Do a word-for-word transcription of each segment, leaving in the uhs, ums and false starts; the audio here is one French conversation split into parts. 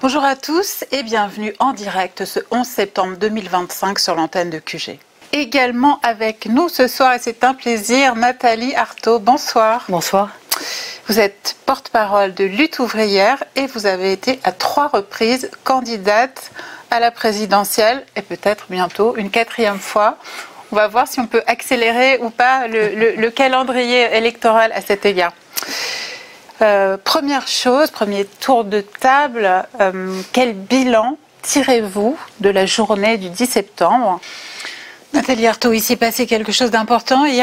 Bonjour à tous et bienvenue en direct ce onze septembre deux mille vingt-cinq sur l'antenne de Q G. Également avec nous ce soir, et c'est un plaisir, Nathalie Arthaud. Bonsoir. Bonsoir. Vous êtes porte-parole de Lutte ouvrière et vous avez été à trois reprises candidate à la présidentielle et peut-être bientôt une quatrième fois. On va voir si on peut accélérer ou pas le, le, le calendrier électoral à cet égard. Euh, première chose, premier tour de table, euh, quel bilan tirez-vous de la journée du dix septembre ? Nathalie Arthaud, il s'est passé quelque chose d'important hier ?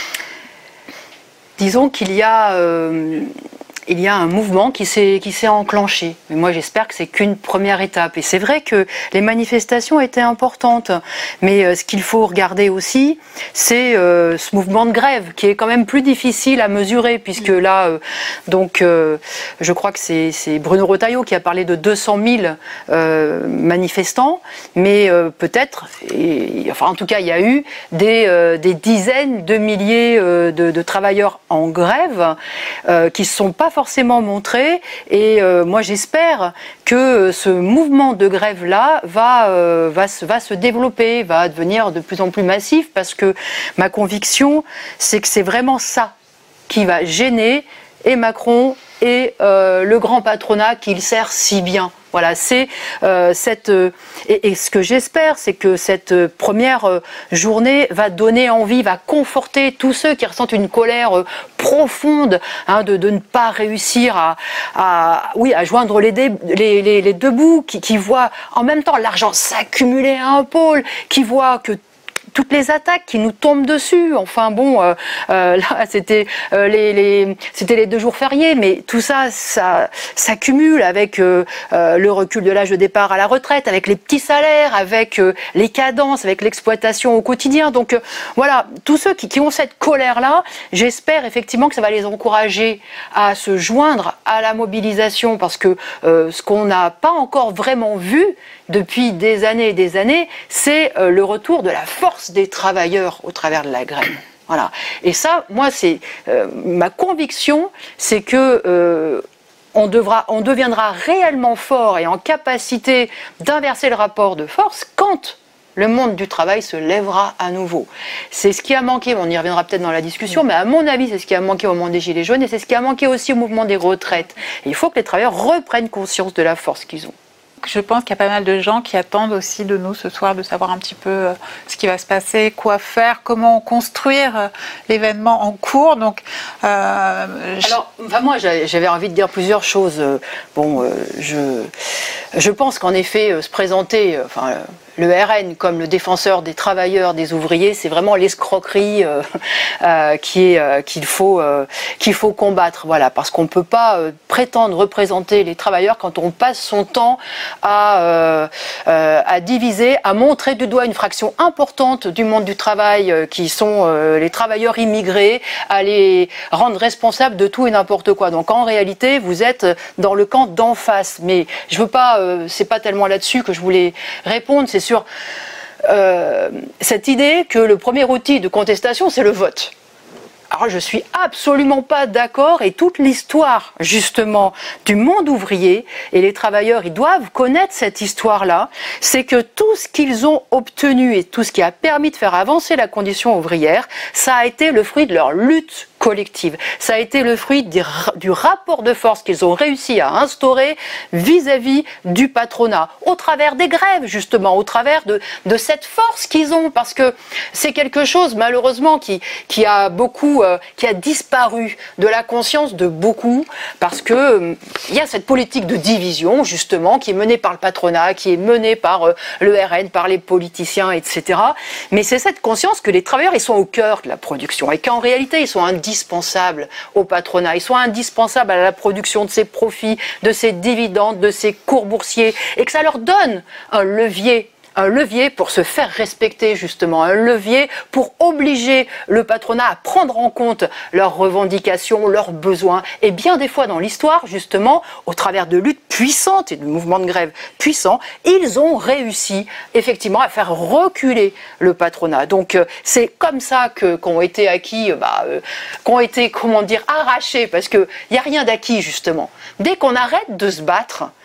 Disons qu'il y a, euh, il y a un mouvement qui s'est, qui s'est enclenché. Mais moi, j'espère que c'est qu'une première étape. Et c'est vrai que les manifestations étaient importantes. Mais euh, ce qu'il faut regarder aussi, c'est euh, ce mouvement de grève qui est quand même plus difficile à mesurer. Puisque là, euh, donc, euh, je crois que c'est, c'est Bruno Retailleau qui a parlé de deux cent mille euh, manifestants. Mais euh, peut-être, et, enfin en tout cas, il y a eu des, euh, des dizaines de milliers euh, de, de travailleurs en grève euh, qui ne se sont pas forcément montrés et euh, moi j'espère que ce mouvement de grève là va, euh, va, se, va se développer, va devenir de plus en plus massif parce que ma conviction c'est que c'est vraiment ça qui va gêner et Macron et euh, le grand patronat qu'il sert si bien. Voilà, c'est euh, cette euh, et, et ce que j'espère, c'est que cette euh, première euh, journée va donner envie, va conforter tous ceux qui ressentent une colère euh, profonde hein, de, de ne pas réussir à, à oui à joindre les, dé, les, les, les deux bouts, qui, qui voient en même temps l'argent s'accumuler à un pôle, qui voient que toutes les attaques qui nous tombent dessus, enfin bon, euh, euh, là c'était euh, les, les, c'était les deux jours fériés, mais tout ça, ça s'accumule avec euh, euh, le recul de l'âge de départ à la retraite, avec les petits salaires, avec euh, les cadences, avec l'exploitation au quotidien. Donc euh, voilà, tous ceux qui, qui ont cette colère-là, j'espère effectivement que ça va les encourager à se joindre à la mobilisation, parce que euh, ce qu'on n'a pas encore vraiment vu depuis des années et des années, c'est euh, le retour de la force des travailleurs au travers de la grève. Voilà. Et ça, moi, c'est euh, ma conviction, c'est que euh, on devra, on deviendra réellement fort et en capacité d'inverser le rapport de force quand le monde du travail se lèvera à nouveau. C'est ce qui a manqué, on y reviendra peut-être dans la discussion, mais à mon avis, c'est ce qui a manqué au moment des Gilets jaunes et c'est ce qui a manqué aussi au mouvement des retraites. Et il faut que les travailleurs reprennent conscience de la force qu'ils ont. Je pense qu'il y a pas mal de gens qui attendent aussi de nous ce soir de savoir un petit peu ce qui va se passer, quoi faire, comment construire l'événement en cours. Donc, euh, alors, enfin, moi, j'avais envie de dire plusieurs choses. Bon, euh, je, je pense qu'en effet, se présenter, enfin, le R N comme le défenseur des travailleurs, des ouvriers, c'est vraiment l'escroquerie euh, euh, qui est, euh, qu'il faut, euh, qu'il faut combattre. Voilà, parce qu'on ne peut pas euh, prétendre représenter les travailleurs quand on passe son temps à, euh, euh, à diviser, à montrer du doigt une fraction importante du monde du travail euh, qui sont euh, les travailleurs immigrés, à les rendre responsables de tout et n'importe quoi. Donc en réalité, vous êtes dans le camp d'en face. Mais je veux pas, euh, c'est pas tellement là-dessus que je voulais répondre, c'est sur euh, cette idée que le premier outil de contestation, c'est le vote. Alors je suis absolument pas d'accord et toute l'histoire justement du monde ouvrier et les travailleurs, ils doivent connaître cette histoire-là, c'est que tout ce qu'ils ont obtenu et tout ce qui a permis de faire avancer la condition ouvrière, ça a été le fruit de leur lutte collective. Ça a été le fruit du, du rapport de force qu'ils ont réussi à instaurer vis-à-vis du patronat, au travers des grèves justement, au travers de, de cette force qu'ils ont, parce que c'est quelque chose malheureusement qui, qui a beaucoup, euh, qui a disparu de la conscience de beaucoup, parce que euh, il y a cette politique de division justement qui est menée par le patronat, qui est menée par euh, le R N, par les politiciens, et cetera. Mais c'est cette conscience que les travailleurs ils sont au cœur de la production et qu'en réalité ils sont indispensables au patronat, ils sont indispensables à la production de ses profits, de ses dividendes, de ses cours boursiers, et que ça leur donne un levier un levier pour se faire respecter justement, un levier pour obliger le patronat à prendre en compte leurs revendications, leurs besoins. Et bien des fois dans l'histoire, justement, au travers de luttes puissantes et de mouvements de grève puissants, ils ont réussi effectivement à faire reculer le patronat. Donc euh, c'est comme ça que qu'ont été acquis, euh, bah, euh, qu'ont été, comment dire, arrachés, parce qu'il n'y a rien d'acquis justement. Dès qu'on arrête de se battre,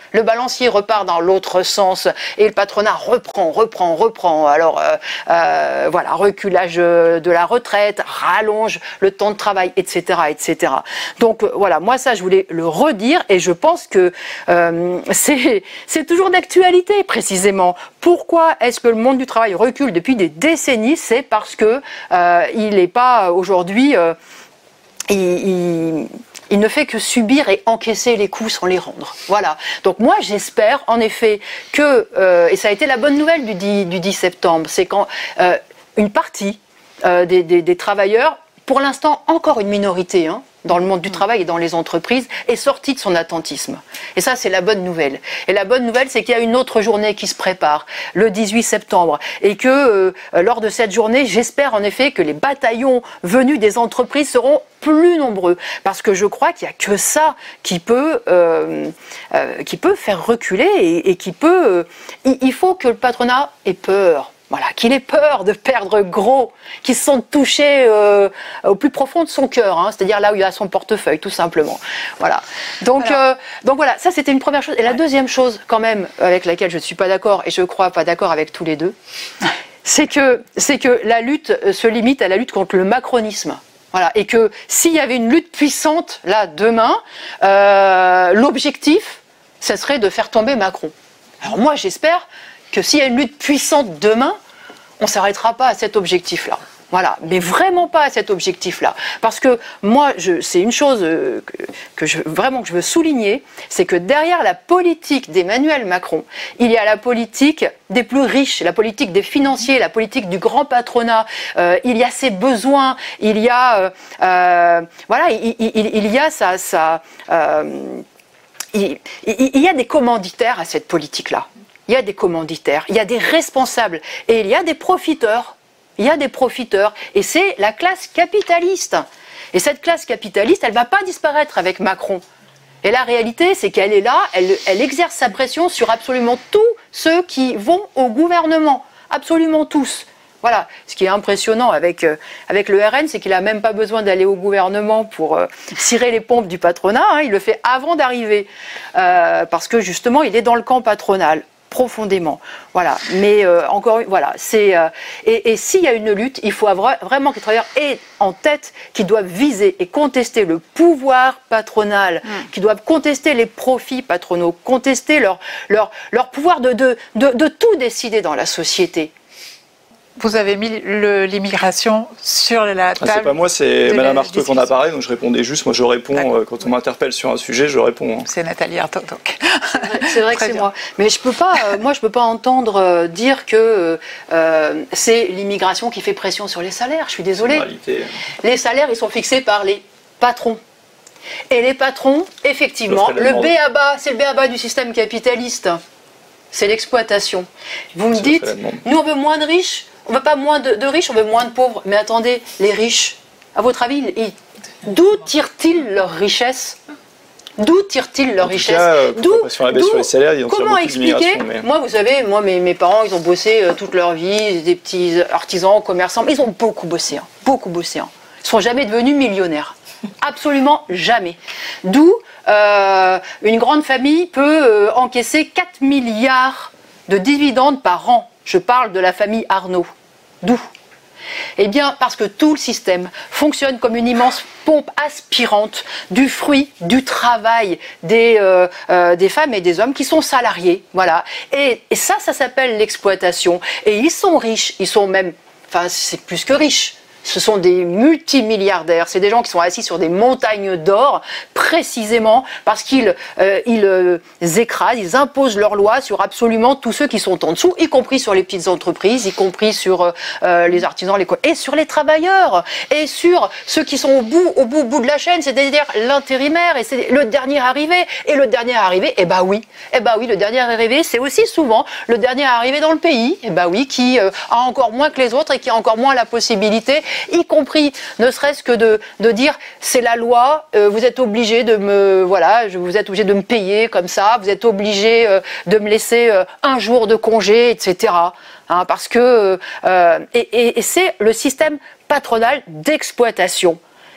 Le balancier repart dans l'autre sens et le patronat reprend, reprend, reprend. Alors euh, euh, voilà, reculage de la retraite, rallonge le temps de travail, et cetera, et cetera. Donc euh, voilà, moi ça je voulais le redire et je pense que euh, c'est c'est toujours d'actualité précisément. Pourquoi est-ce que le monde du travail recule depuis des décennies? C'est parce que euh, il n'est pas aujourd'hui, euh, il, il Il ne fait que subir et encaisser les coups sans les rendre. Voilà. Donc moi, j'espère en effet que, euh, et ça a été la bonne nouvelle du dix, du dix septembre, c'est quand euh, une partie euh, des, des, des travailleurs, pour l'instant encore une minorité, hein, dans le monde du travail et dans les entreprises, est sortie de son attentisme. Et ça, c'est la bonne nouvelle. Et la bonne nouvelle, c'est qu'il y a une autre journée qui se prépare, le dix-huit septembre, et que euh, lors de cette journée, j'espère en effet que les bataillons venus des entreprises seront plus nombreux, parce que je crois qu'il n'y a que ça qui peut, euh, euh, qui peut faire reculer et, et qui peut... Euh, il, il faut que le patronat ait peur. Voilà, qu'il ait peur de perdre gros, qu'il se sente touché euh, au plus profond de son cœur, hein, c'est-à-dire là où il a son portefeuille, tout simplement. Voilà. Donc, euh, donc voilà, ça c'était une première chose. Et la deuxième chose, quand même, avec laquelle je ne suis pas d'accord, et je crois pas d'accord avec tous les deux, c'est que, c'est que la lutte se limite à la lutte contre le macronisme. Voilà, et que s'il y avait une lutte puissante, là, demain, euh, l'objectif, ça serait de faire tomber Macron. Alors moi, j'espère que s'il y a une lutte puissante demain, on ne s'arrêtera pas à cet objectif-là. Voilà, mais vraiment pas à cet objectif-là. Parce que moi, je, c'est une chose que, que je, vraiment que je veux souligner, c'est que derrière la politique d'Emmanuel Macron, il y a la politique des plus riches, la politique des financiers, la politique du grand patronat. Euh, il y a ses besoins, il y a, euh, euh, voilà, il, il, il y a sa, sa euh, il, il, il y a des commanditaires à cette politique-là. Il y a des commanditaires, il y a des responsables et il y a des profiteurs. Il y a des profiteurs et c'est la classe capitaliste. Et cette classe capitaliste, elle ne va pas disparaître avec Macron. Et la réalité, c'est qu'elle est là, elle, elle exerce sa pression sur absolument tous ceux qui vont au gouvernement. Absolument tous. Voilà. Ce qui est impressionnant avec, euh, avec le R N, c'est qu'il n'a même pas besoin d'aller au gouvernement pour euh, cirer les pompes du patronat. Hein, il le fait avant d'arriver. Euh, parce que justement, il est dans le camp patronal. Profondément, voilà. Mais euh, encore, voilà, c'est euh, et, et s'il y a une lutte, il faut avoir vraiment que les travailleurs aient en tête qu'ils doivent viser et contester le pouvoir patronal, mmh. qu'ils doivent contester les profits patronaux, contester leur leur leur pouvoir de de de, de tout décider dans la société. Vous avez mis le, l'immigration sur la table. Ah, c'est pas moi, c'est Madame Artaud qui en a parlé, donc je répondais juste. Moi, je réponds euh, quand on m'interpelle sur un sujet, je réponds. Hein. C'est Nathalie Artaud, donc. C'est vrai, c'est vrai que c'est bien. Moi. Mais je peux pas, euh, moi, je peux pas entendre euh, dire que euh, c'est l'immigration qui fait pression sur les salaires. Je suis désolée. Les salaires, ils sont fixés par les patrons. Et les patrons, effectivement, le B A B A, c'est le B A B A du système capitaliste. C'est l'exploitation. Vous me dites, nous, on veut moins de riches. On ne veut pas moins de, de riches, on veut moins de pauvres. Mais attendez, les riches, à votre avis, ils, d'où tirent-ils leur richesse? D'où tirent-ils leur en richesse tout cas, euh, d'où, sur la baisse sur les salaires, ils ont comment expliquer mais... Moi, vous savez, moi, mes, mes parents, ils ont bossé euh, toute leur vie, des petits artisans, commerçants, mais ils ont beaucoup bossé, hein, beaucoup bossé. Hein. Ils ne sont jamais devenus millionnaires. Absolument jamais. D'où euh, une grande famille peut euh, encaisser quatre milliards de dividendes par an. Je parle de la famille Arnault. D'où? Eh bien, parce que tout le système fonctionne comme une immense pompe aspirante du fruit du travail des, euh, euh, des femmes et des hommes qui sont salariés. Voilà. Et, et ça, ça s'appelle l'exploitation. Et ils sont riches. Ils sont même... Enfin, c'est plus que riches. Ce sont des multimilliardaires, c'est des gens qui sont assis sur des montagnes d'or, précisément parce qu'ils euh, ils, euh, écrasent, ils imposent leurs lois sur absolument tous ceux qui sont en dessous, y compris sur les petites entreprises, y compris sur euh, les artisans, les et sur les travailleurs, et sur ceux qui sont au bout, au bout, au bout de la chaîne, c'est-à-dire l'intérimaire, et c'est le dernier arrivé. Et le dernier arrivé, eh ben oui, eh ben oui, le dernier arrivé, c'est aussi souvent le dernier arrivé dans le pays, eh ben oui, qui euh, a encore moins que les autres et qui a encore moins la possibilité, y compris ne serait-ce que de, de dire c'est la loi, euh, vous êtes obligé de me voilà, vous êtes obligé de me payer comme ça, vous êtes obligé euh, de me laisser euh, un jour de congé, et cetera. Hein, parce que euh, et, et, et c'est le système patronal d'exploitation.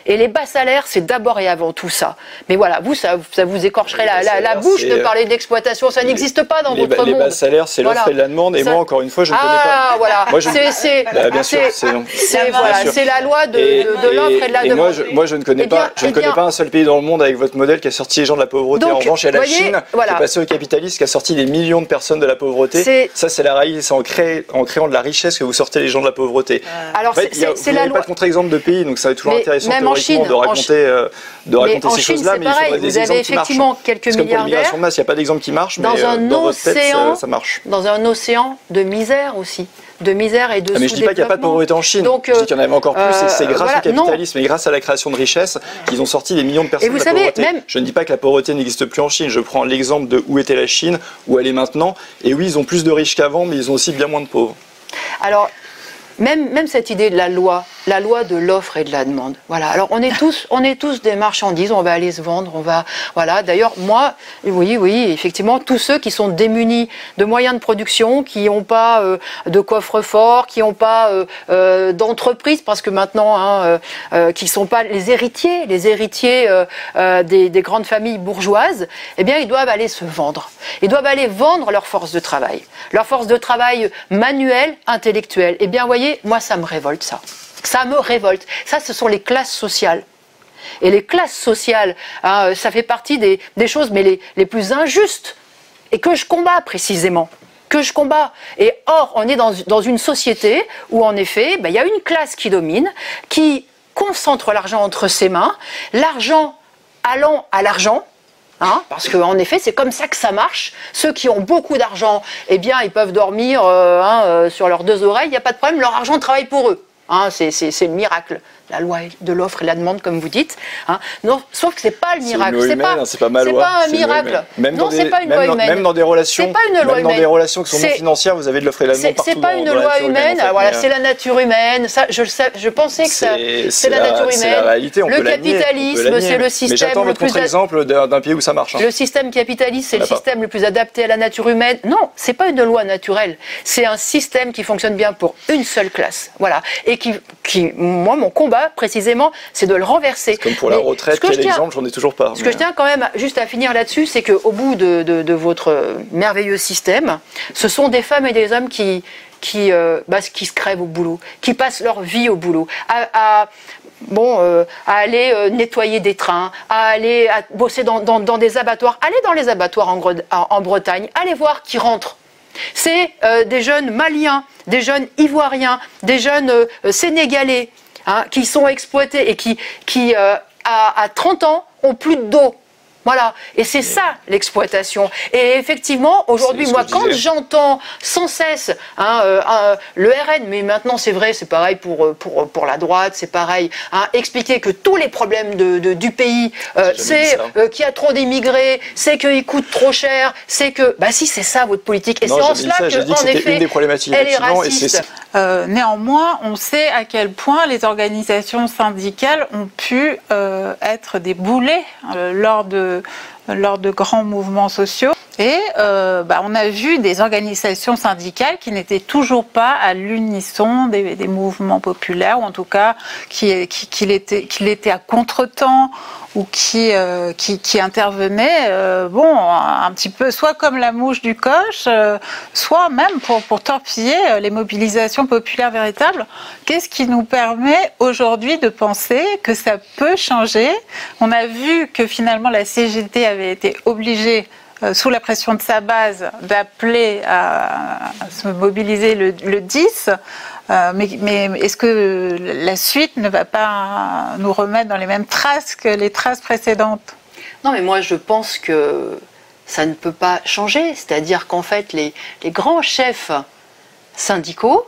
Et les bas salaires, c'est d'abord et avant tout ça. Mais voilà, vous, ça, ça vous écorcherait la, la, la bouche de parler d'exploitation. Ça n'existe pas dans les, votre les monde. Les bas salaires, c'est l'offre voilà. et la demande. Et ça... moi, encore une fois, je ne ah, connais pas. Ah, voilà. Moi, je... C'est bah, bien sûr, c'est non. Voilà, la loi de, et, de, de l'offre et de la et demande. Moi, je, moi, je ne connais, eh bien, pas, je ne connais bien... pas un seul pays dans le monde avec votre modèle qui a sorti les gens de la pauvreté. Donc, en revanche, il y a la voyez, Chine voilà. qui est passée au capitalisme, qui a sorti des millions de personnes de la pauvreté. Ça, c'est la réalité. C'est en, cré... en créant de la richesse que vous sortez les gens de la pauvreté. Euh... Alors, en fait, c'est la loi. Pas de contre-exemple de pays, donc ça va être toujours mais intéressant même en Chine, de raconter, euh, de raconter ces choses-là. Mais pareil, vous avez effectivement quelques milliardaires. Comme pour l'immigration de masse, il n'y a pas d'exemple qui marche, mais dans un dans votre tête, ça, ça marche. Dans un océan de misère aussi. De misère et de ah mais je dis pas qu'il n'y a pas de pauvreté en Chine. Donc, euh, je dis qu'il y en avait encore plus. Euh, c'est grâce voilà, au capitalisme non. et grâce à la création de richesses qu'ils ont sorti des millions de personnes et vous de la savez, pauvreté. Même... Je ne dis pas que la pauvreté n'existe plus en Chine. Je prends l'exemple de où était la Chine, où elle est maintenant. Et oui, ils ont plus de riches qu'avant, mais ils ont aussi bien moins de pauvres. Alors. Même, même cette idée de la loi, la loi de l'offre et de la demande. Voilà. Alors on est tous, on est tous des marchandises. On va aller se vendre. On va, voilà. D'ailleurs, moi, oui, oui, effectivement, tous ceux qui sont démunis de moyens de production, qui n'ont pas euh, de coffre-fort, qui n'ont pas euh, euh, d'entreprise, parce que maintenant, hein, euh, euh, qui sont pas les héritiers, les héritiers euh, euh, des, des grandes familles bourgeoises, eh bien, ils doivent aller se vendre. Ils doivent aller vendre leur force de travail, leur force de travail manuelle, intellectuelle. Eh bien, voyez. Moi, ça me révolte, ça. Ça me révolte. Ça, ce sont les classes sociales. Et les classes sociales, hein, ça fait partie des, des choses mais les, les plus injustes. Et que je combats, précisément. Que je combats. Et or, on est dans, dans une société où, en effet, ben, y a une classe qui domine, qui concentre l'argent entre ses mains, l'argent allant à l'argent. Hein, parce qu'en effet, c'est comme ça que ça marche. Ceux qui ont beaucoup d'argent, eh bien, ils peuvent dormir euh, hein, euh, sur leurs deux oreilles, il n'y a pas de problème, leur argent travaille pour eux. Hein, c'est, c'est, c'est le miracle. La loi de l'offre et la demande, comme vous dites. Hein. Non, sauf que c'est pas le miracle. C'est, c'est humaine, pas, c'est pas ma loi. C'est pas un c'est miracle. Même non, des, c'est pas une même loi dans, humaine. Même dans des relations, c'est pas une loi même humaine. dans des relations qui sont c'est, non financières, vous avez de l'offre et la demande c'est, partout. C'est pas une loi humaine. En fait, voilà, mais, c'est la nature humaine. Ça, je le sais. Je pensais que c'est, ça, c'est, c'est la, la nature humaine. C'est la réalité. On le peut capitalisme, la nier, c'est le système. Mais j'attends votre contre-exemple d'un pays où ça marche. Le système capitaliste, c'est le système le plus adapté à la nature humaine. Non, c'est pas une loi naturelle. C'est un système qui fonctionne bien pour une seule classe. Voilà. Et qui, qui, moi, mon combat précisément, c'est de le renverser. Comme pour la mais retraite, quel tiens, exemple, j'en ai toujours pas. Ce mais... que je tiens quand même juste à finir là-dessus, c'est qu'au bout de, de, de votre merveilleux système, ce sont des femmes et des hommes qui, qui, euh, bah, qui se crèvent au boulot, qui passent leur vie au boulot, à, à, bon, euh, à aller euh, nettoyer des trains, à aller à bosser dans, dans, dans des abattoirs. Allez dans les abattoirs en, en, en Bretagne, allez voir qui rentrent. C'est euh, des jeunes Maliens, des jeunes Ivoiriens, des jeunes euh, Sénégalais, Hein, qui sont exploités et qui, qui euh, à, à trente ans, ont plus d'eau. Voilà, et c'est ça l'exploitation. Et effectivement, aujourd'hui, moi, quand j'entends sans cesse hein, euh, euh, le R N, mais maintenant c'est vrai, c'est pareil pour, pour, pour la droite, c'est pareil, hein, expliquer que tous les problèmes de, de, du pays, euh, c'est euh, qu'il y a trop d'immigrés, c'est qu'il coûte trop cher, c'est que... Bah si, c'est ça votre politique. Et non, c'est en cela que, que, en effet, une des problématiques, elle est raciste. Euh, néanmoins, on sait à quel point les organisations syndicales ont pu euh, être des boulets euh, lors de lors de grands mouvements sociaux. Et euh, bah, on a vu des organisations syndicales qui n'étaient toujours pas à l'unisson des, des mouvements populaires, ou en tout cas qui, qui, qui, l'étaient, qui l'étaient à contre-temps, ou qui, euh, qui, qui intervenaient, euh, bon, un, un petit peu, soit comme la mouche du coche, euh, soit même pour, pour torpiller les mobilisations populaires véritables. Qu'est-ce qui nous permet aujourd'hui de penser que ça peut changer ? On a vu que finalement la C G T avait été obligée, euh, sous la pression de sa base, d'appeler à, à se mobiliser le, le dix. Euh, mais, mais est-ce que la suite ne va pas nous remettre dans les mêmes traces que les traces précédentes ? Non, mais moi je pense que ça ne peut pas changer. C'est-à-dire qu'en fait, les, les grands chefs syndicaux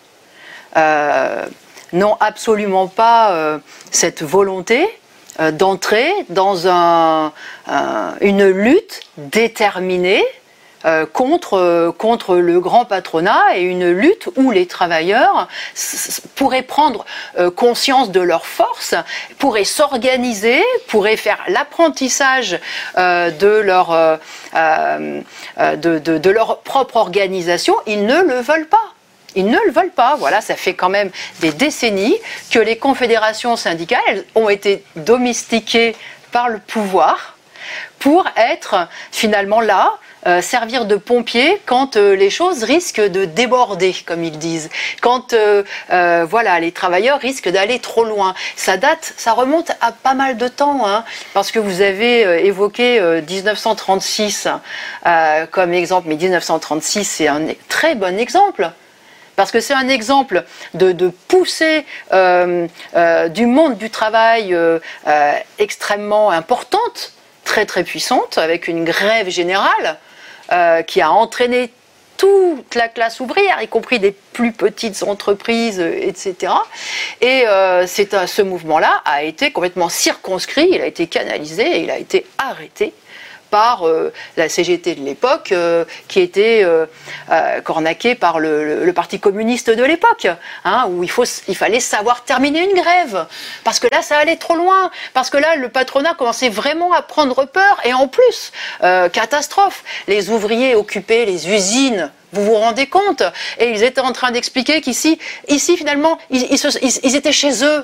euh, n'ont absolument pas euh, cette volonté euh, d'entrer dans un, un, une lutte déterminée Euh, contre, euh, contre le grand patronat, et une lutte où les travailleurs s- pourraient prendre euh, conscience de leur force, pourraient s'organiser, pourraient faire l'apprentissage euh, de, leur, euh, euh, de, de, de leur propre organisation. Ils ne le veulent pas. Ils ne le veulent pas. Voilà, ça fait quand même des décennies que les confédérations syndicales ont été domestiquées par le pouvoir pour être finalement là, euh, servir de pompier quand euh, les choses risquent de déborder, comme ils disent. Quand euh, euh, voilà, les travailleurs risquent d'aller trop loin. Ça date, ça remonte à pas mal de temps, hein, parce que vous avez euh, évoqué euh, dix-neuf cent trente-six euh, comme exemple, mais dix-neuf cent trente-six, c'est un très bon exemple. Parce que c'est un exemple de, de poussée euh, euh, du monde du travail euh, euh, extrêmement importante, très très puissante, avec une grève générale euh, qui a entraîné toute la classe ouvrière, y compris des plus petites entreprises, et cetera. Et euh, c'est un, ce mouvement-là a été complètement circonscrit, il a été canalisé, et il a été arrêté par euh, la C G T de l'époque, euh, qui était euh, euh, cornaquée par le, le, le Parti communiste de l'époque, hein, où il, faut, il fallait savoir terminer une grève, parce que là, ça allait trop loin, parce que là, le patronat commençait vraiment à prendre peur, et en plus, euh, catastrophe, les ouvriers occupaient les usines. Vous vous rendez compte? Et ils étaient en train d'expliquer qu'ici, ici, finalement, ils, ils, se, ils, ils étaient chez eux.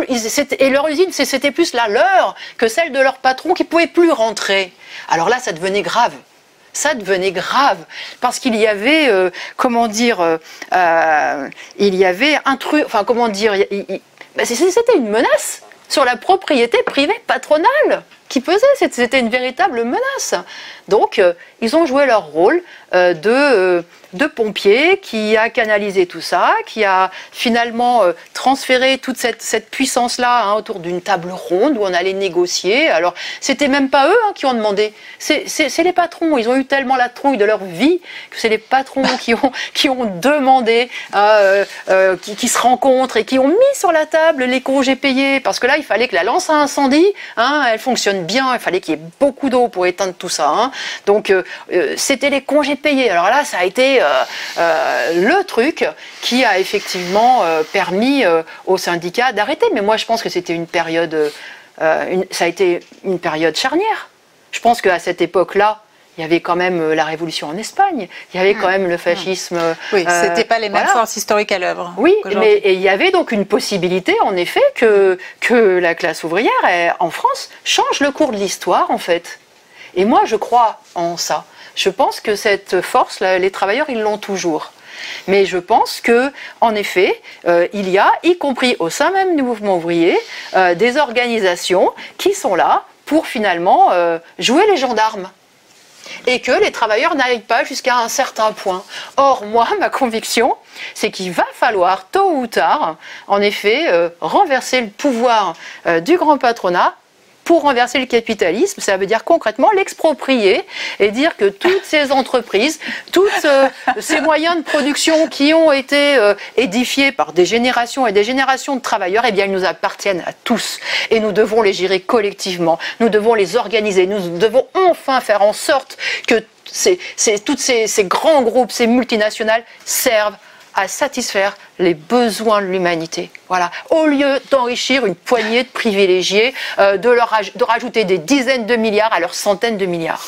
Et leur usine, c'était plus la leur que celle de leur patron qui ne pouvait plus rentrer. Alors là, ça devenait grave. Ça devenait grave. Parce qu'il y avait, euh, comment dire, euh, euh, il y avait un truc, enfin, comment dire, ben c'était une menace sur la propriété privée patronale qui pesait. C'était une véritable menace. Donc, euh, ils ont joué leur rôle euh, de... Euh, de pompiers, qui a canalisé tout ça, qui a finalement euh, transféré toute cette, cette puissance-là hein, autour d'une table ronde où on allait négocier. Alors, c'était même pas eux hein, qui ont demandé, c'est les patrons. Ils ont eu tellement la trouille de leur vie que c'est les patrons qui ont, qui ont demandé, euh, euh, qui, qui se rencontrent et qui ont mis sur la table les congés payés. Parce que là, il fallait que la lance à incendie, hein, elle fonctionne bien, il fallait qu'il y ait beaucoup d'eau pour éteindre tout ça. Hein. Donc, euh, euh, c'était les congés payés. Alors là, ça a été Euh, euh, le truc qui a effectivement euh, permis euh, aux syndicats d'arrêter. Mais moi, je pense que c'était une période, euh, une, ça a été une période charnière. Je pense qu'à cette époque-là, il y avait quand même la révolution en Espagne, il y avait quand même le fascisme. Oui, euh, c'était pas les mêmes voilà. forces historiques à l'œuvre. Oui, mais et il y avait donc une possibilité, en effet, que, que la classe ouvrière, elle, en France, change le cours de l'histoire, en fait. Et moi, je crois en ça. Je pense que cette force, les travailleurs, ils l'ont toujours. Mais je pense que, en effet, euh, il y a, y compris au sein même du mouvement ouvrier, euh, des organisations qui sont là pour finalement euh, jouer les gendarmes. Et que les travailleurs n'arrivent pas jusqu'à un certain point. Or, moi, ma conviction, c'est qu'il va falloir, tôt ou tard, en effet, euh, renverser le pouvoir euh, du grand patronat. Pour renverser le capitalisme, ça veut dire concrètement l'exproprier et dire que toutes ces entreprises, tous euh, ces moyens de production qui ont été euh, édifiés par des générations et des générations de travailleurs, eh bien, ils nous appartiennent à tous. Et nous devons les gérer collectivement, nous devons les organiser, nous devons enfin faire en sorte que ces, ces, tous ces, ces grands groupes, ces multinationales servent à satisfaire les besoins de l'humanité. Voilà. Au lieu d'enrichir une poignée de privilégiés, euh, de, leur de rajouter des dizaines de milliards à leurs centaines de milliards.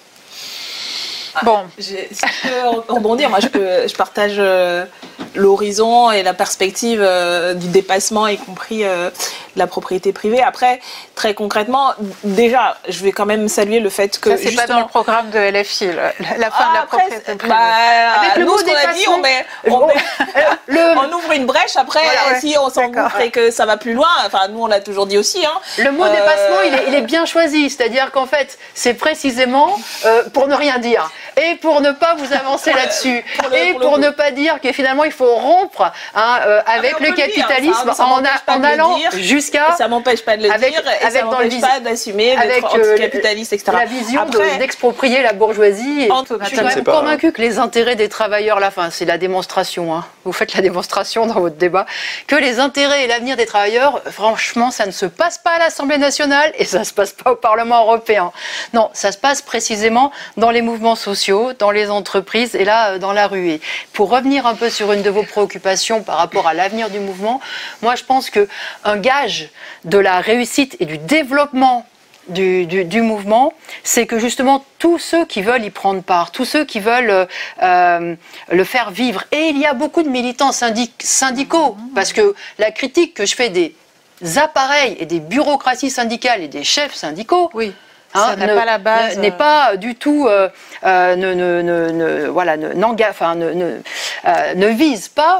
Bon, si je peux rebondir, moi je, peux, je partage euh, l'horizon et la perspective euh, du dépassement, y compris euh, de la propriété privée. Après, très concrètement, déjà, je vais quand même saluer le fait que... Ça, c'est pas dans le programme de L F I, la, la fin ah, de la après, propriété privée. Bah, avec le mot dépassement, on, met, on, met, le... on ouvre une brèche, après, voilà, si ouais, on s'engouffre et que ça va plus loin, enfin, nous, on l'a toujours dit aussi. Hein, le mot euh... dépassement, il est, il est bien choisi, c'est-à-dire qu'en fait, c'est précisément euh, pour ne rien dire. Et pour ne pas vous avancer là-dessus, et pour, pour ne pas dire que finalement il faut rompre hein, euh, avec ah, le capitalisme dire, ça, ça en, a, en allant jusqu'à. Ça m'empêche pas de le avec, dire, et avec ça m'empêche pas d'assumer d'être anticapitaliste, et cetera. La vision d'exproprier de, la bourgeoisie. Et je suis quand même convaincue que les intérêts des travailleurs, là, enfin, c'est la démonstration. Hein, vous faites la démonstration dans votre débat que les intérêts et l'avenir des travailleurs, franchement, ça ne se passe pas à l'Assemblée nationale et ça ne se passe pas au Parlement européen. Non, ça se passe précisément dans les mouvements sociaux, dans les entreprises et là dans la rue. Et pour revenir un peu sur une de vos préoccupations par rapport à l'avenir du mouvement, moi je pense que un gage de la réussite et du développement du, du, du mouvement, c'est que justement tous ceux qui veulent y prendre part, tous ceux qui veulent euh, le faire vivre, et il y a beaucoup de militants syndic, syndicaux, parce que la critique que je fais des appareils et des bureaucraties syndicales et des chefs syndicaux, oui. Hein, ça n'a pas la base. N'est pas du tout, euh, euh, ne, ne, ne, ne, voilà, ne, enfin, ne, ne, euh, ne vise pas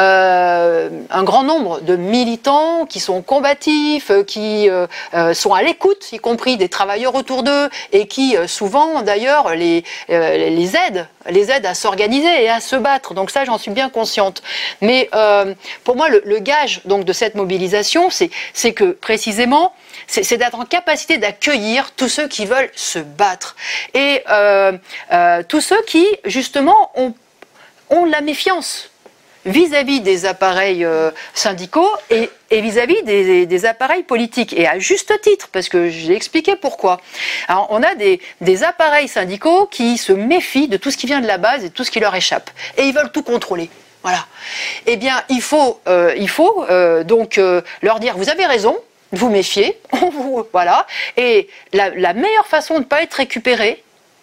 euh, un grand nombre de militants qui sont combatifs, qui euh, sont à l'écoute, y compris des travailleurs autour d'eux, et qui euh, souvent, d'ailleurs, les, euh, les aident, les aident à s'organiser et à se battre. Donc ça, j'en suis bien consciente. Mais euh, pour moi, le, le gage donc de cette mobilisation, c'est, c'est que précisément, c'est, c'est d'être en capacité d'accueillir tous ceux qui veulent se battre et euh, euh, tous ceux qui justement ont, ont la méfiance vis-à-vis des appareils euh, syndicaux et, et vis-à-vis des, des appareils politiques, et à juste titre, parce que j'ai expliqué pourquoi. Alors, on a des, des appareils syndicaux qui se méfient de tout ce qui vient de la base et de tout ce qui leur échappe, et ils veulent tout contrôler. Voilà. Eh bien, il faut, euh, il faut euh, donc euh, leur dire, vous avez raison, vous méfiez, voilà. Et la, la meilleure façon de ne pas être récupéré,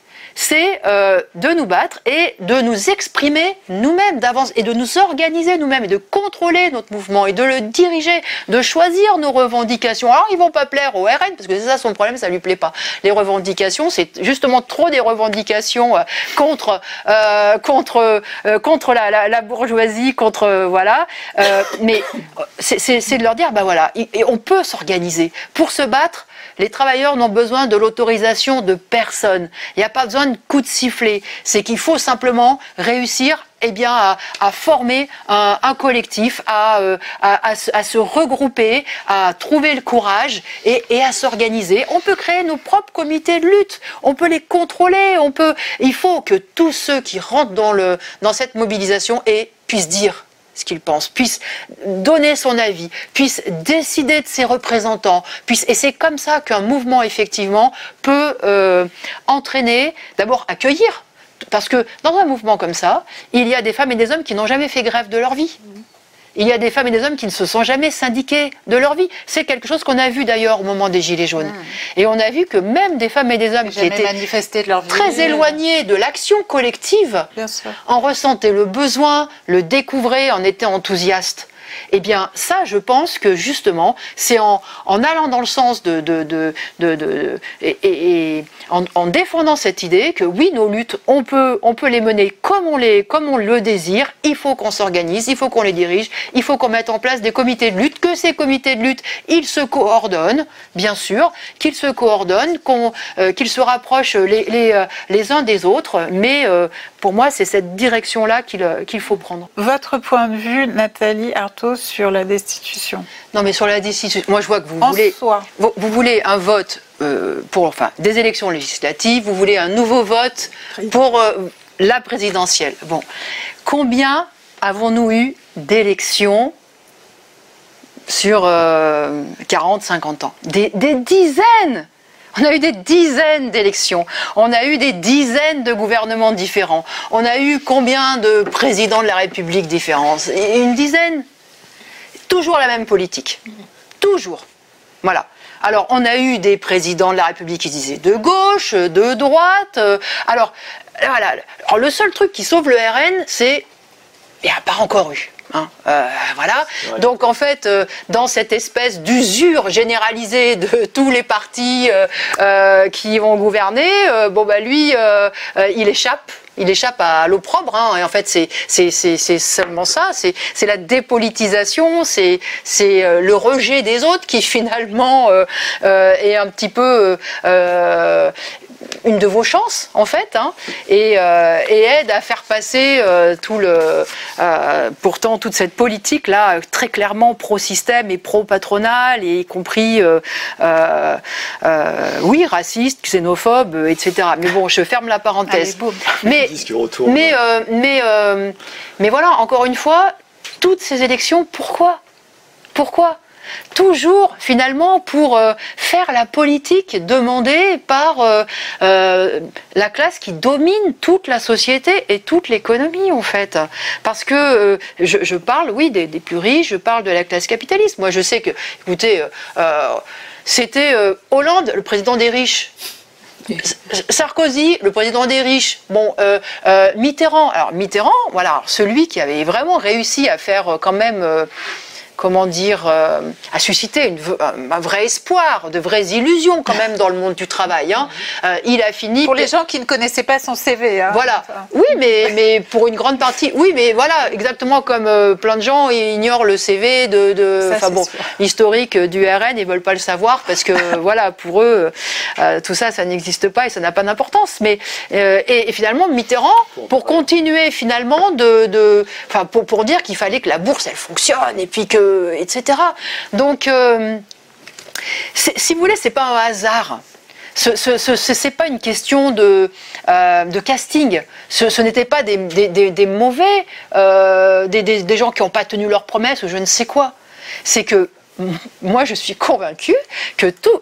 c'est euh, de nous battre et de nous exprimer nous-mêmes d'avance et de nous organiser nous-mêmes et de contrôler notre mouvement et de le diriger, de choisir nos revendications. Alors, ils ne vont pas plaire au R N, parce que c'est ça son problème, ça ne lui plaît pas. Les revendications, c'est justement trop des revendications euh, contre, euh, contre, euh, contre la, la, la bourgeoisie, contre... Euh, voilà. Euh, mais c'est, c'est, c'est de leur dire, ben voilà, et, et on peut s'organiser. Pour se battre, les travailleurs n'ont besoin de l'autorisation de personne. Il n'y a pas besoin de coup de sifflet. C'est qu'il faut simplement réussir eh bien, à, à former un, un collectif, à, euh, à, à, à se regrouper, à trouver le courage et, et à s'organiser. On peut créer nos propres comités de lutte, on peut les contrôler, on peut... il faut que tous ceux qui rentrent dans, le, dans cette mobilisation et puissent dire ce qu'il pense, puisse donner son avis, puisse décider de ses représentants, puisse... et c'est comme ça qu'un mouvement, effectivement, peut euh, entraîner, d'abord accueillir, parce que dans un mouvement comme ça, il y a des femmes et des hommes qui n'ont jamais fait grève de leur vie. Il y a des femmes et des hommes qui ne se sont jamais syndiqués de leur vie. C'est quelque chose qu'on a vu d'ailleurs au moment des Gilets jaunes. Mmh. Et on a vu que même des femmes et des hommes qui étaient manifesté de leur vie. très éloignés de l'action collective en ressentaient le besoin, le découvraient, en étaient enthousiastes. Eh bien, ça, je pense que justement, c'est en, en allant dans le sens de... de, de, de, de et, et, et en, en défendant cette idée que oui, nos luttes, on peut, on peut les mener comme on, les, comme on le désire, il faut qu'on s'organise, il faut qu'on les dirige, il faut qu'on mette en place des comités de lutte, que ces comités de lutte, ils se coordonnent, bien sûr, qu'ils se coordonnent, qu'on, euh, qu'ils se rapprochent les, les, euh, les uns des autres, mais euh, pour moi, c'est cette direction-là qu'il, qu'il faut prendre. Votre point de vue, Nathalie Arthaud, sur la destitution? Non, mais sur la destitution, moi je vois que vous en voulez, vous, vous voulez un vote euh, pour, enfin, des élections législatives, vous voulez un nouveau vote pour euh, la présidentielle. Bon, combien avons-nous eu d'élections sur euh, quarante, cinquante ans? Des, des dizaines. On a eu des dizaines d'élections, on a eu des dizaines de gouvernements différents, on a eu combien de présidents de la République différents? Une dizaine. Toujours la même politique. Toujours. Voilà. Alors, on a eu des présidents de la République qui disaient de gauche, de droite. Alors, voilà. Alors, le seul truc qui sauve le R N, c'est... il n'y a pas encore eu. Hein, euh, voilà. Donc en fait, euh, dans cette espèce d'usure généralisée de tous les partis euh, euh, qui vont gouverner, euh, bon bah lui, euh, euh, il échappe. Il échappe à l'opprobre, hein, et en fait c'est, c'est, c'est, c'est seulement ça, c'est, c'est la dépolitisation, c'est, c'est euh, le rejet des autres qui finalement euh, euh, est un petit peu euh, une de vos chances en fait, hein, et, euh, et aide à faire passer euh, tout le, euh, pourtant toute cette politique là très clairement pro-système et pro-patronal, et y compris euh, euh, euh, oui raciste, xénophobe, et cetera. Mais bon, je ferme la parenthèse. Allez, mais mais euh, mais euh, mais voilà, encore une fois, toutes ces élections, pourquoi pourquoi toujours finalement pour euh, faire la politique demandée par euh, euh, la classe qui domine toute la société et toute l'économie en fait. Parce que euh, je, je parle oui des, des plus riches, je parle de la classe capitaliste. Moi je sais que, écoutez, euh, c'était euh, Hollande, le président des riches. Sarkozy, le président des riches. Bon, euh, euh, Mitterrand. Alors Mitterrand, voilà, celui qui avait vraiment réussi à faire quand même... Euh, comment dire, euh, à susciter une, un, un vrai espoir, de vraies illusions quand même dans le monde du travail. Hein. Euh, il a fini... Pour les gens qui ne connaissaient pas son C V. Hein. Voilà. Oui, mais, mais pour une grande partie... Oui, mais voilà, exactement comme euh, plein de gens ignorent le C V de... de ça, bon, historique du R N, ils ne veulent pas le savoir parce que, voilà, pour eux, euh, tout ça, ça n'existe pas et ça n'a pas d'importance. Mais euh, et, et finalement, Mitterrand, pour continuer finalement de... de enfin, pour, pour dire qu'il fallait que la bourse, elle fonctionne et puis que et cetera. Donc, euh, si vous voulez, c'est pas un hasard. Ce, ce, ce, c'est pas une question de, euh, de casting. Ce, ce n'étaient pas des, des, des, des mauvais, euh, des, des, des gens qui n'ont pas tenu leurs promesses ou je ne sais quoi. C'est que moi, je suis convaincue que tout,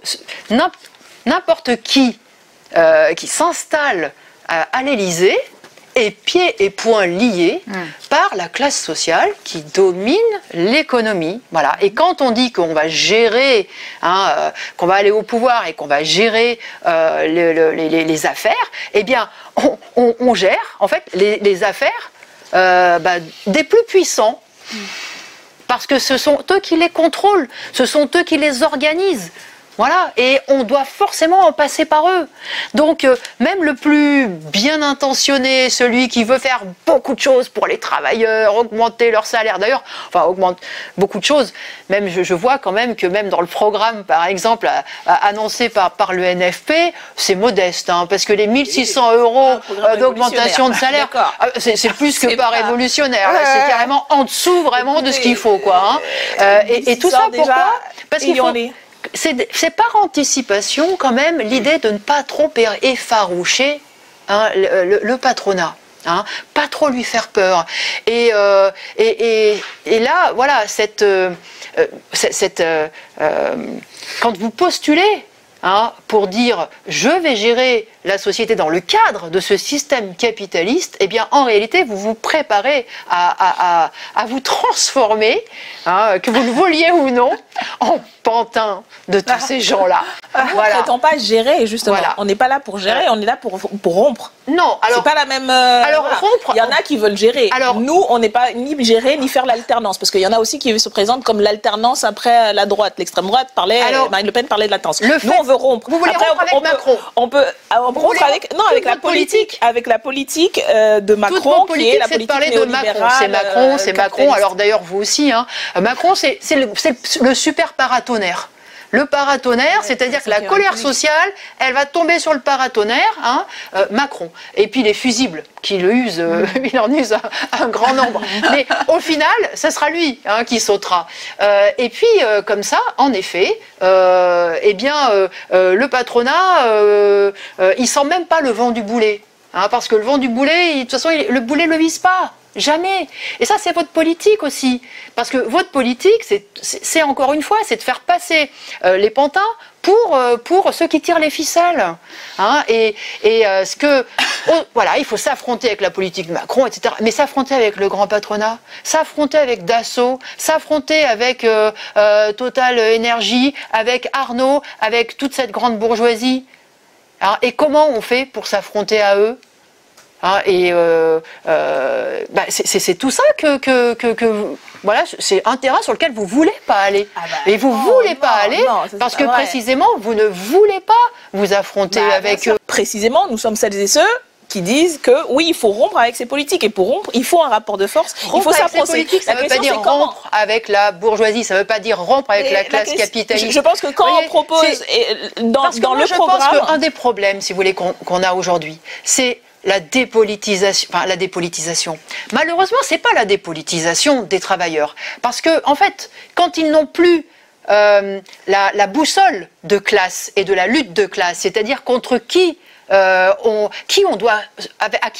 n'importe qui euh, qui s'installe à, à l'Élysée et pieds et poings liés mmh. par la classe sociale qui domine l'économie. Voilà. Et quand on dit qu'on va gérer, hein, euh, qu'on va aller au pouvoir et qu'on va gérer euh, le, le, les, les affaires, eh bien, on, on, on gère en fait les, les affaires euh, bah, des plus puissants. Mmh. Parce que ce sont eux qui les contrôlent, ce sont eux qui les organisent. Voilà, et on doit forcément en passer par eux. Donc, euh, même le plus bien intentionné, celui qui veut faire beaucoup de choses pour les travailleurs, augmenter leur salaire, d'ailleurs, enfin, augmente beaucoup de choses. Même, je, je vois quand même que même dans le programme, par exemple, à, à, annoncé par, par le N F P, c'est modeste, hein, parce que les mille six cents euros euh, d'augmentation de salaire, c'est, c'est plus que pas, pas révolutionnaire. Ouais. C'est carrément en dessous, vraiment, Écoutez, de ce qu'il faut, quoi. Hein. Euh, et, et tout ça, pourquoi déjà, parce qu'il faut... C'est, c'est par anticipation quand même l'idée de ne pas trop effaroucher hein, le, le, le patronat, hein, pas trop lui faire peur. Et, euh, et, et, et là, voilà, cette, euh, cette, euh, euh, quand vous postulez hein, pour dire je vais gérer la société dans le cadre de ce système capitaliste, eh bien en réalité vous vous préparez à, à, à, à vous transformer, hein, que vous le vouliez ou non, en pantin de tous ces gens-là. Voilà. Nous ne pas gérer, justement. Voilà. On n'est pas là pour gérer, on est là pour, pour rompre. Non, alors... C'est pas la même... Euh, alors, voilà. rompre... Il y en a qui veulent gérer. Alors, nous, on n'est pas ni gérer, ni faire l'alternance. Parce qu'il y en a aussi qui se présentent comme l'alternance après la droite. L'extrême droite parlait... Alors, Marine Le Pen parlait de l'alternance. Nous, fait, on veut rompre. Vous voulez après, rompre avec on Macron peut, On peut... On peut rompre avec... Non, avec la politique. politique. Avec la politique euh, de Macron, qui est la politique de parler de Macron. C'est Macron, c'est Macron. Alors d'ailleurs, vous aussi. Hein. Macron, c'est, c'est, le, c'est le super paratonnerre. Le paratonnerre, ouais, c'est-à-dire c'est que la colère sociale, elle va tomber sur le paratonnerre, hein, euh, Macron. Et puis les fusibles, qui le usent, euh, mmh. il en use un, un grand nombre. Mais au final, ça sera lui hein, qui sautera. Euh, et puis, euh, comme ça, en effet, euh, eh bien, euh, euh, le patronat, euh, euh, il sent même pas le vent du boulet. Hein, parce que le vent du boulet, il, de toute façon, il, le boulet ne le vise pas. Jamais. Et ça, c'est votre politique aussi. Parce que votre politique, c'est, c'est, c'est encore une fois, c'est de faire passer euh, les pantins pour, euh, pour ceux qui tirent les ficelles. Hein, et et euh, ce que, oh, voilà, il faut s'affronter avec la politique de Macron, et cetera. Mais s'affronter avec le grand patronat, s'affronter avec Dassault, s'affronter avec euh, euh, Total Énergie, avec Arnaud, avec toute cette grande bourgeoisie. Alors, et comment on fait pour s'affronter à eux? Hein, et euh, euh, bah c'est, c'est, c'est tout ça que, que, que, que voilà, c'est un terrain sur lequel vous voulez pas aller. Ah bah, et vous non, voulez non, pas aller non, parce que vrai. précisément vous ne voulez pas vous affronter bah, avec eux. Précisément, nous sommes celles et ceux qui disent que oui, il faut rompre avec ces politiques et pour rompre, il faut un rapport de force. Rompre il faut avec ces politiques, ça ne veut pas dire rompre avec la bourgeoisie, ça ne veut pas dire rompre avec et la classe la capitaliste. Je pense que quand voyez, on propose dans, parce que dans moi, le je programme, pense qu'un des problèmes, si vous voulez, qu'on, qu'on a aujourd'hui, c'est la dépolitisation, enfin la dépolitisation. Malheureusement, c'est pas la dépolitisation des travailleurs, parce que en fait, quand ils n'ont plus euh, la, la boussole de classe et de la lutte de classe, c'est-à-dire contre qui euh, on, qui on doit, à qui,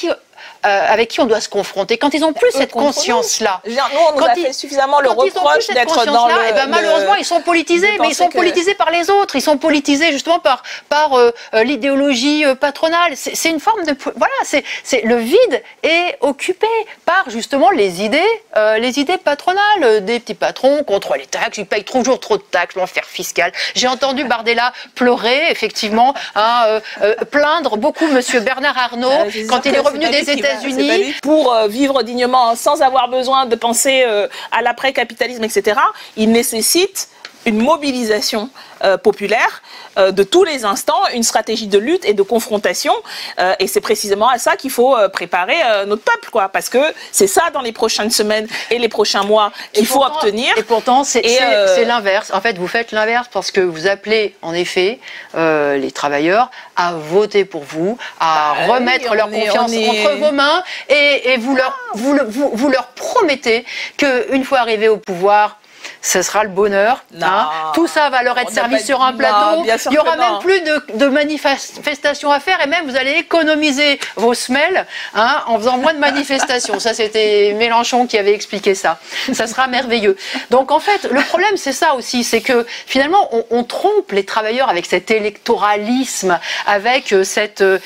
euh, avec qui on doit se confronter. Quand ils n'ont plus cette conscience-là. Nous, on nous quand a ils, fait suffisamment le reproche d'être dans le... Eh ben, malheureusement, ils sont politisés, mais ils sont que... politisés par les autres. Ils sont politisés justement par, par euh, l'idéologie euh, patronale. C'est une forme de... Voilà, c'est le vide est occupé par justement les idées, euh, les idées patronales, des petits patrons contre les taxes. Ils payent toujours trop de taxes, l'enfer fiscal. J'ai entendu Bardella pleurer, effectivement, hein, euh, euh, plaindre beaucoup Monsieur Bernard Arnault euh, quand il est revenu des États-Unis. Pour euh, vivre dignement, sans avoir besoin de penser euh, à l'après-capitalisme, et cetera, il nécessite une mobilisation euh, populaire euh, de tous les instants, une stratégie de lutte et de confrontation. Euh, et c'est précisément à ça qu'il faut euh, préparer euh, notre peuple, quoi, parce que c'est ça dans les prochaines semaines et les prochains mois qu'il faut obtenir. Et pourtant, c'est euh... l'inverse. En fait, vous faites l'inverse parce que vous appelez, en effet, euh, les travailleurs à voter pour vous, à bah, remettre oui, leur est, confiance est... entre vos mains, et, et vous, leur, vous, vous, vous leur promettez qu'une fois arrivés au pouvoir, ce sera le bonheur. Hein. Tout ça va leur être servi sur un plateau. Il n'y aura même plus de, de manifestations à faire, et même vous allez économiser vos semelles hein, en faisant moins de manifestations. Ça, c'était Mélenchon qui avait expliqué ça. Ça sera merveilleux. Donc en fait, le problème, c'est ça aussi, c'est que finalement, on, on trompe les travailleurs avec cet électoralisme, avec cette... Euh,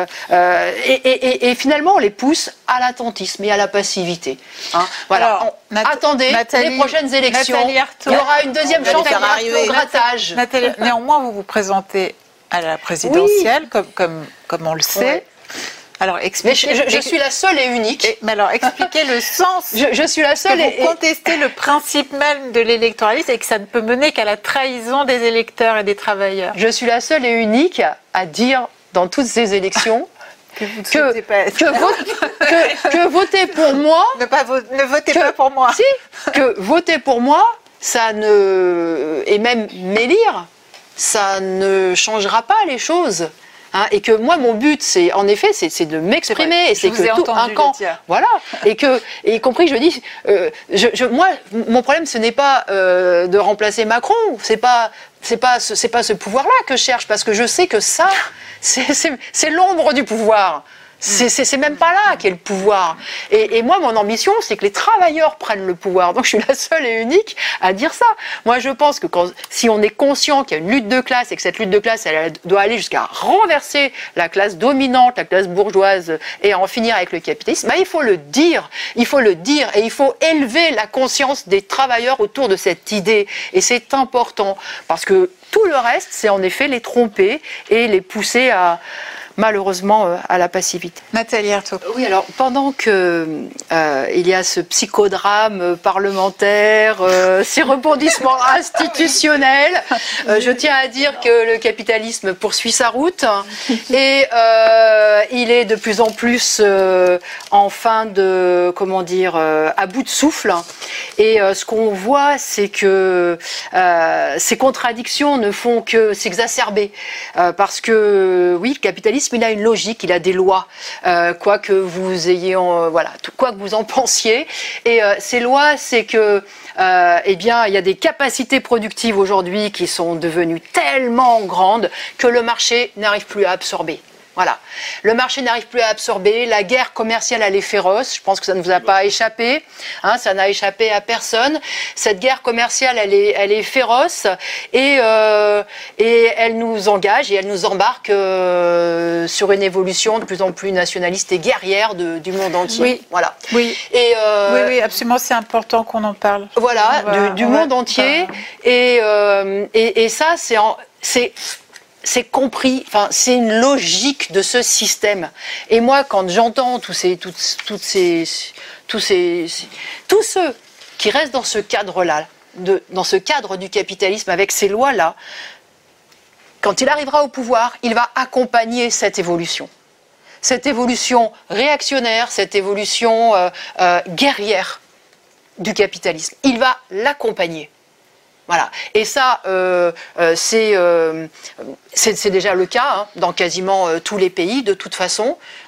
euh, et, et, et finalement, on les pousse à l'attentisme et à la passivité. Hein. Voilà. Alors, on, attendez Nathalie, les prochaines élections. Il y aura une deuxième chance de grattage. Nathalie, néanmoins, vous vous présentez à la présidentielle, oui. comme, comme, comme on le sait. Ouais. Alors, expliquez, mais je, je, je suis la seule et unique. Et, mais alors, expliquez le sens. Je, je suis la seule. Que et vous contestez le principe même de l'électoralisme et que ça ne peut mener qu'à la trahison des électeurs et des travailleurs. Je suis la seule et unique à dire dans toutes ces élections. Que, vous que, pas que, vote, que, que voter pour moi... Ne, pas vo ne votez que, pas pour moi. Si, que voter pour moi, ça ne... Et même m'élire, ça ne changera pas les choses. Hein, et que moi, mon but, c'est en effet, c'est de m'exprimer. Et c'est que tout un camp... Voilà. Et que, et y compris, je dis... Euh, je, je, moi, mon problème, ce n'est pas euh, de remplacer Macron. C'est pas... C'est pas, c'est pas ce pouvoir-là que je cherche, parce que je sais que ça, c'est l'ombre du pouvoir. C'est même pas là qu'est le pouvoir. Et, et moi, mon ambition, c'est que les travailleurs prennent le pouvoir. Donc, je suis la seule et unique à dire ça. Moi, je pense que quand, si on est conscient qu'il y a une lutte de classe et que cette lutte de classe, elle doit aller jusqu'à renverser la classe dominante, la classe bourgeoise, et en finir avec le capitalisme, bah, il faut le dire. Il faut le dire et il faut élever la conscience des travailleurs autour de cette idée. Et c'est important parce que tout le reste, c'est en effet les tromper et les pousser à... malheureusement euh, à la passivité. Nathalie Arthaud. Oui, alors pendant que euh, il y a ce psychodrame parlementaire, euh, ces rebondissements institutionnels, euh, je tiens à dire que le capitalisme poursuit sa route et euh, il est de plus en plus euh, en fin de, comment dire, euh, à bout de souffle. Et euh, ce qu'on voit, c'est que euh, ces contradictions ne font que s'exacerber euh, parce que oui, le capitalisme, il a une logique, il a des lois, euh, quoi que vous ayez, en, voilà, tout, quoi que vous en pensiez. Et euh, ces lois, c'est que, euh, eh bien, il y a des capacités productives aujourd'hui qui sont devenues tellement grandes que le marché n'arrive plus à absorber. Voilà. Le marché n'arrive plus à absorber, la guerre commerciale elle est féroce, je pense que ça ne vous a pas échappé, hein, ça n'a échappé à personne. Cette guerre commerciale elle est, elle est féroce et, euh, et elle nous engage et elle nous embarque euh, sur une évolution de plus en plus nationaliste et guerrière de, du monde entier. Oui, voilà. Oui, et, euh, oui, oui, absolument, c'est important qu'on en parle. Voilà, va, du, du monde va, entier va. Et, euh, et, et ça c'est... c'est compris, enfin, c'est une logique de ce système. Et moi, quand j'entends tous ces, toutes, toutes ces, tous ces, tous ceux qui restent dans ce cadre-là, de, dans ce cadre du capitalisme avec ces lois-là, quand il arrivera au pouvoir, il va accompagner cette évolution. Cette évolution réactionnaire, cette évolution euh, euh, guerrière du capitalisme. Il va l'accompagner. Voilà. Et ça, euh, euh, c'est euh, déjà le cas hein, dans quasiment euh, tous les pays, de toute façon.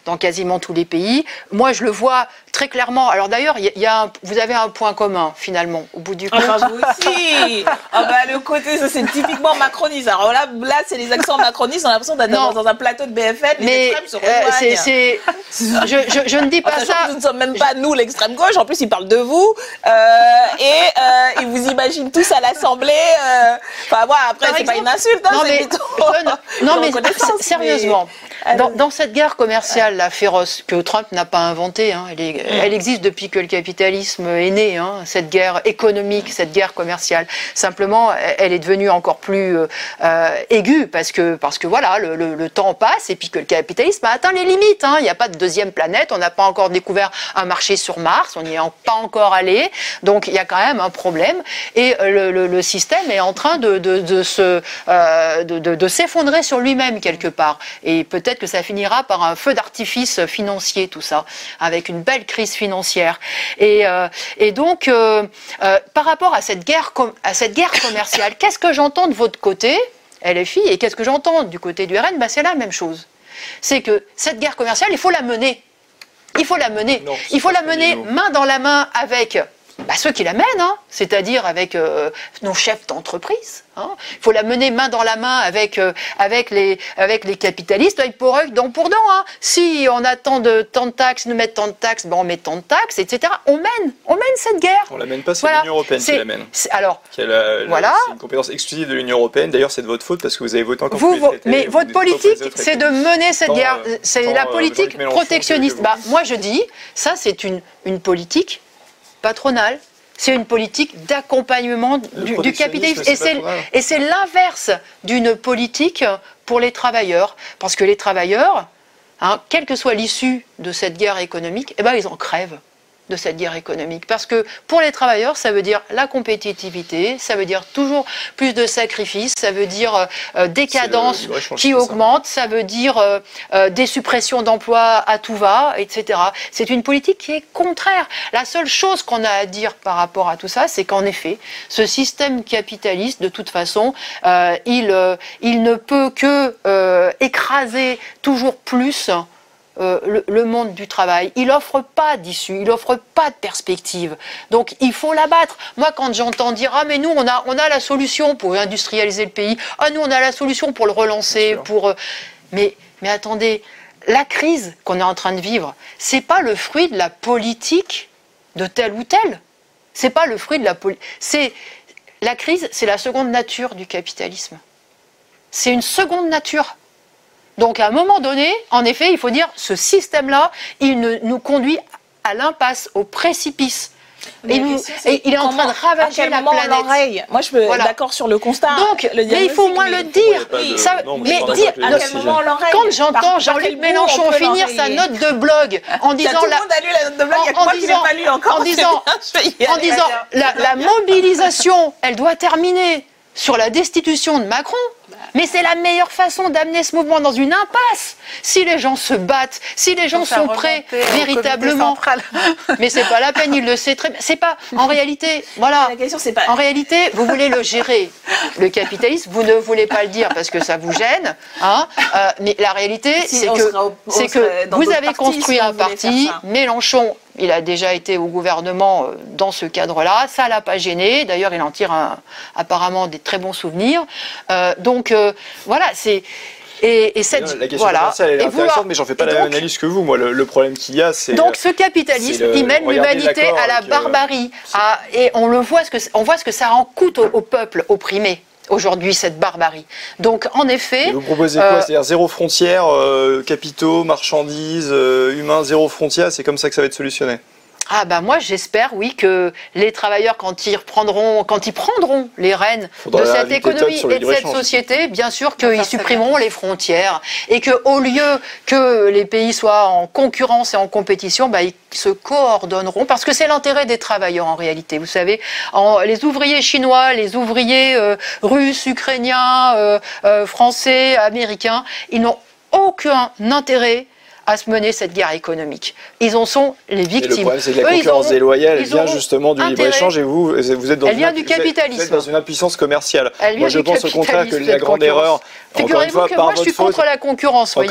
dans quasiment tous les pays. Moi, je le vois très clairement. Alors d'ailleurs, il y, y a un, vous avez un point commun finalement au bout du compte. Ah bah vous aussi. Ah bah le côté, ça c'est typiquement macroniste. Alors là, là c'est les accents macronistes. On a l'impression d'être dans, dans un plateau de B F M. Les mais extrêmes se rejoignent. Euh, c'est, c'est... Je, je, je ne dis pas en ça. Nous ne sommes même pas nous l'extrême gauche. En plus, ils parlent de vous euh, et euh, ils vous imaginent tous à l'Assemblée. Euh... Enfin moi, après Par c'est exemple, pas une insulte. Hein, non, c'est mais, plutôt euh, non mais sérieusement, mais... dans, dans cette guerre commerciale là, féroce que Trump n'a pas inventée, hein, elle, est, mmh. elle existe depuis que le capitalisme est né. Hein, cette guerre économique, cette guerre commerciale. Simplement, elle est devenue encore plus euh, aiguë parce que parce que voilà, le, le, le temps passe et puis que le capitalisme a atteint les limites. Hein. Il n'y a pas de deuxième planète. On n'a pas encore découvert un marché sur Mars. On n'y est pas encore allé. Donc il y a quand même un problème et le, le, le système est en train de de, de se euh, de, de, de s'effondrer sur lui-même quelque part. Et peut-être que ça finira par un feu d'artifice financier, tout ça, avec une belle crise financière. Et, euh, et donc, euh, euh, par rapport à cette guerre, com- à cette guerre commerciale, qu'est-ce que j'entends de votre côté, L F I, et qu'est-ce que j'entends du côté du R N ? Ben, c'est la même chose. C'est que cette guerre commerciale, il faut la mener. Il faut la mener. Non, il faut la mener main dans la main avec... Bah, ceux qui la mènent, hein, c'est-à-dire avec euh, nos chefs d'entreprise. Hein. Il faut la mener main dans la main avec, euh, avec, les, avec les capitalistes, œil pour œil, dent pour dent. Hein. Si on a tant de, tant de taxes, nous mettre tant de taxes, ben on met tant de taxes, et cetera. On mène, on mène cette guerre. On la mène pas, c'est voilà. l'Union européenne c'est, qui la mène. C'est, alors, qui a la, voilà. la, c'est une compétence exclusive de l'Union européenne. D'ailleurs, c'est de votre faute parce que vous avez voté encore vous, plus les traités. Mais votre politique, c'est de mener cette tant, guerre. C'est tant, la politique euh, protectionniste. Bah, moi, je dis, ça, c'est une, une politique patronale. C'est une politique d'accompagnement du, du capitalisme. Et c'est, et c'est l'inverse d'une politique pour les travailleurs. Parce que les travailleurs, hein, quelle que soit l'issue de cette guerre économique, eh ben, ils en crèvent de cette guerre économique. Parce que pour les travailleurs, ça veut dire la compétitivité, ça veut dire toujours plus de sacrifices, ça veut dire euh, décadence le, qui augmente, ça. ça veut dire euh, euh, des suppressions d'emplois à tout va, et cetera. C'est une politique qui est contraire. La seule chose qu'on a à dire par rapport à tout ça, c'est qu'en effet, ce système capitaliste, de toute façon, euh, il, euh, il ne peut que euh, écraser toujours plus Euh, le, le monde du travail. Il n'offre pas d'issue, il n'offre pas de perspective. Donc il faut l'abattre. Moi, quand j'entends dire « Ah, mais nous, on a, on a la solution pour industrialiser le pays. Ah, nous, on a la solution pour le relancer. » pour euh... mais, mais attendez, la crise qu'on est en train de vivre, c'est pas le fruit de la politique de tel ou tel. C'est pas le fruit de la politique. C'est... La crise, c'est la seconde nature du capitalisme. C'est une seconde nature. Donc à un moment donné, en effet, il faut dire, ce système-là, il ne, nous conduit à l'impasse, au précipice. Et, nous, et il est en train de ravager la planète. Moi, je suis voilà. d'accord sur le constat. Donc, le mais il faut au moins le dire. De... Ça, non, mais mais dire à quel moment on l'enraye. Quand j'entends Jean-Luc Mélenchon finir sa note de blog en disant tout le monde a lu la note de blog, il y a que moi qui l'ai pas lu encore. En disant, en disant la, la mobilisation, elle doit terminer sur la destitution de Macron. Mais c'est la meilleure façon d'amener ce mouvement dans une impasse. Si les gens se battent, si les gens sont prêts véritablement. Mais c'est pas la peine, il le sait très bien. C'est pas, en réalité, voilà. La question, c'est pas... En réalité, vous voulez le gérer, le capitalisme, vous ne voulez pas le dire parce que ça vous gêne, hein. Euh, mais la réalité, si, c'est que, au, c'est que vous avez partis, construit si un parti, Mélenchon. Il a déjà été au gouvernement dans ce cadre-là. Ça ne l'a pas gêné. D'ailleurs, il en tire un, apparemment des très bons souvenirs. Euh, donc, euh, voilà, c'est... Et, et cette, la question voilà. commerciale, elle est intéressante, vouloir... mais j'en fais pas et la donc, même analyse que vous. Moi, le, le problème qu'il y a, c'est... Donc, ce capitalisme, le... il mène l'humanité à la barbarie. Euh... À... Et on, le voit ce que, on voit ce que ça en coûte au, au peuple opprimé. Aujourd'hui, cette barbarie. Donc, en effet... Et vous proposez quoi euh, C'est-à-dire zéro frontière, euh, capitaux, marchandises, euh, humains, zéro frontière, c'est comme ça que ça va être solutionné? Ah ben moi j'espère oui que les travailleurs quand ils reprendront, quand ils prendront les rênes de cette économie et de cette société, bien sûr qu'ils supprimeront les frontières et que au lieu que les pays soient en concurrence et en compétition, ben, ils se coordonneront parce que c'est l'intérêt des travailleurs en réalité. Vous savez, en, les ouvriers chinois, les ouvriers euh, russes, ukrainiens, euh, euh, français, américains, ils n'ont aucun intérêt à se mener cette guerre économique. Ils en sont les victimes. Et le problème, c'est que la Eux, concurrence auront, déloyale, elle vient justement du libre-échange et vous, vous êtes dans, elle une, vient du capitalisme. Vous êtes dans une impuissance commerciale. Elle vient moi, je du pense au contraire que la grande erreur, figurez-vous que moi, je suis contre la concurrence.